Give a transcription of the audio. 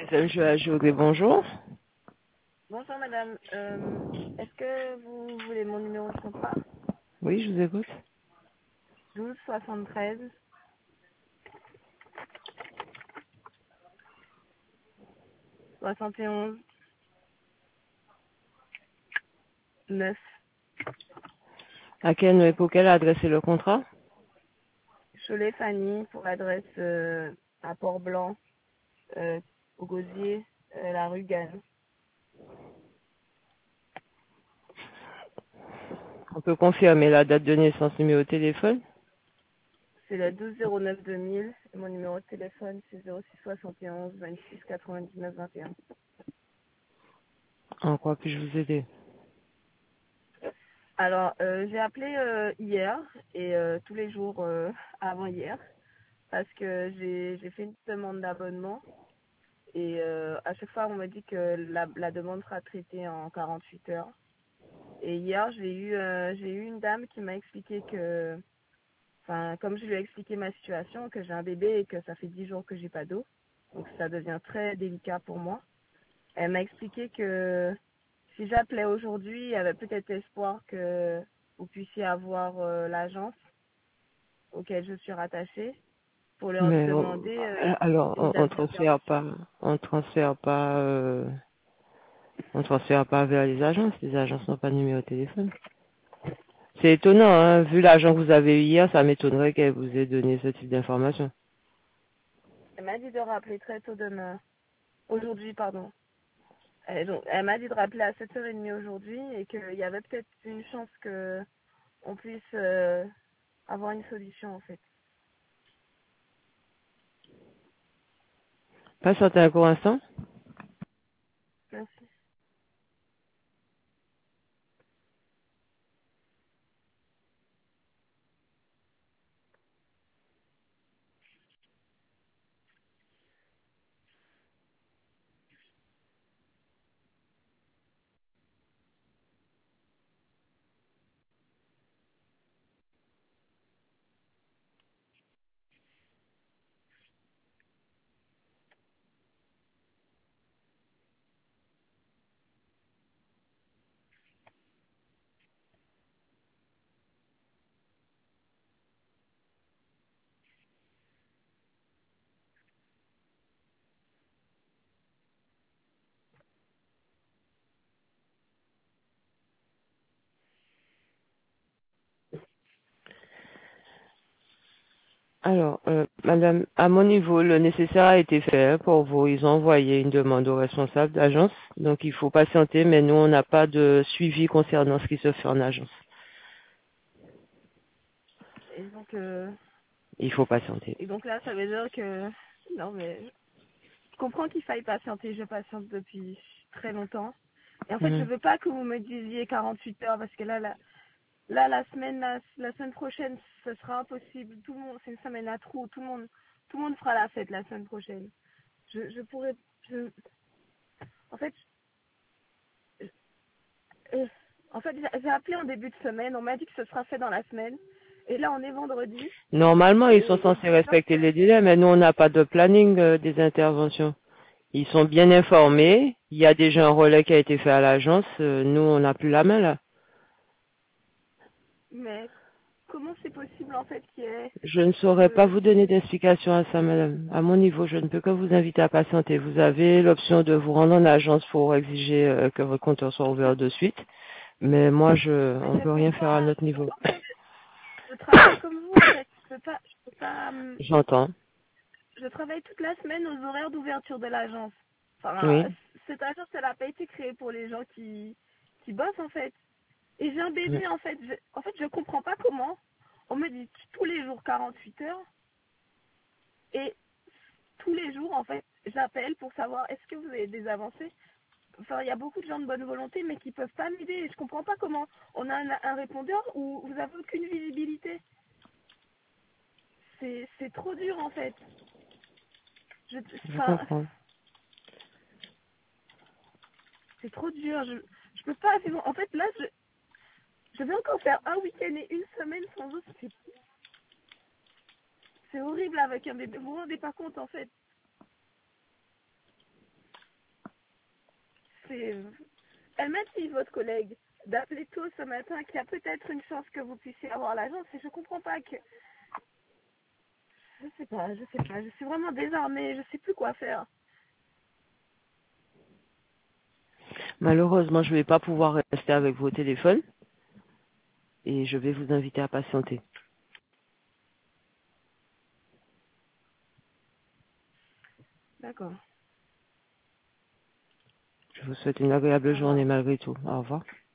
Je ajouter bonjour. Bonjour madame, est-ce que vous voulez mon numéro de contrat? Oui, je vous écoute. 12 73 71 9. Pour quelle adresse est le contrat? Cholet Fanny pour l'adresse à Port-Blanc, au Gosier, la rue Gannes. On peut confirmer la date de naissance, numéro de téléphone. C'est le 12 09 2000 et mon numéro de téléphone c'est 06 71 26 99 21. En quoi puis-je vous aider? Alors j'ai appelé hier et tous les jours avant hier parce que j'ai fait une demande d'abonnement. Et à chaque fois, on m'a dit que la demande sera traitée en 48 heures. Et hier, j'ai eu une dame qui m'a expliqué que, enfin, comme je lui ai expliqué ma situation, que j'ai un bébé et que ça fait 10 jours que j'ai pas d'eau, donc ça devient très délicat pour moi. Elle m'a expliqué que si j'appelais aujourd'hui, il y avait peut-être espoir que vous puissiez avoir l'agence auquel je suis rattachée pour leur Mais demander alors, une date d'intervention. on transfère pas vers les agences. Les agences n'ont pas de numéro de téléphone. C'est étonnant, hein. Vu l'argent que vous avez eu hier, ça m'étonnerait qu'elle vous ait donné ce type d'information. Elle m'a dit de rappeler très tôt demain. Aujourd'hui, pardon. Donc, elle m'a dit de rappeler à 7h30 aujourd'hui et qu'il y avait peut-être une chance que on puisse avoir une solution en fait. Patientez un court instant. Merci. Alors, madame, à mon niveau, le nécessaire a été fait pour vous. Ils ont envoyé une demande au responsable d'agence. Donc, il faut patienter, mais nous, on n'a pas de suivi concernant ce qui se fait en agence. Et donc, Il faut patienter. là, ça veut dire que non mais je comprends qu'il faille patienter. Je patiente depuis très longtemps. Et en fait, je Mhm. veux pas que vous me disiez 48 heures parce que là la semaine prochaine, ce sera impossible. Tout le monde, c'est une semaine à trous. Tout le monde fera la fête la semaine prochaine. Je pourrais, je, en fait, Euh, En fait, j'ai appelé en début de semaine. On m'a dit que ce sera fait dans la semaine. Et là, on est vendredi. Normalement, ils sont Et censés j'ai peur respecter que... les délais, mais nous, on n'a pas de planning des interventions. Ils sont bien informés. Il y a déjà un relais qui a été fait à l'agence. Nous, on n'a plus la main, là. Mais comment c'est possible, en fait, qu'il y ait... Je ne saurais pas vous donner d'explication à ça, madame. À mon niveau, je ne peux que vous inviter à patienter. Vous avez l'option de vous rendre en agence pour exiger que votre compteur soit ouvert de suite. Mais moi, Mais on je peut peux rien faire à pas... notre niveau. En fait, je travaille comme vous, en fait. Je peux pas... J'entends. Je travaille toute la semaine aux horaires d'ouverture de l'agence. Enfin, Oui. cette agence, elle n'a pas été créée pour les gens qui bossent, en fait. Et j'ai un bébé, en fait. Je comprends pas comment. On me dit tous les jours 48 heures. Et tous les jours, en fait, j'appelle pour savoir est-ce que vous avez des avancées. Enfin, il y a beaucoup de gens de bonne volonté, mais qui peuvent pas m'aider. Et je comprends pas comment on a un répondeur où vous avez aucune visibilité. C'est trop dur, en fait. Je Enfin, comprends. c'est trop dur. Je peux pas vivre. En fait, là, je vais encore faire un week-end et une semaine sans eau. C'est horrible avec un bébé. Vous vous rendez pas compte, en fait. c'est... Elle m'a dit, votre collègue, d'appeler tôt ce matin, qu'il y a peut-être une chance que vous puissiez avoir l'agence, et je comprends pas que... Je sais pas, je suis vraiment désarmée, je sais plus quoi faire. Malheureusement, je ne vais pas pouvoir rester avec vos téléphones et je vais vous inviter à patienter. D'accord. Je vous souhaite une agréable Au revoir. journée malgré tout. Au revoir.